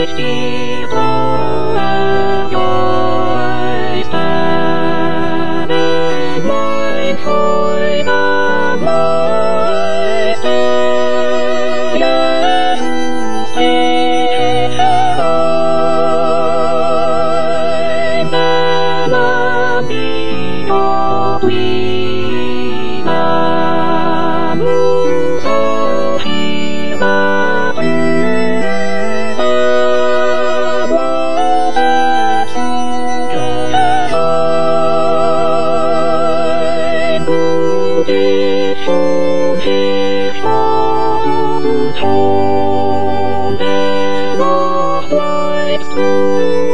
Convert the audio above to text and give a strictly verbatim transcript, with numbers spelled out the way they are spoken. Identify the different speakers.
Speaker 1: ich die frohe Geiste. Mein Freund am Meister, Jesus tritt herein, Bella mia guida, so hiva tuva, wotet geheim, mutig schon hervorgetan, dennoch bleibst du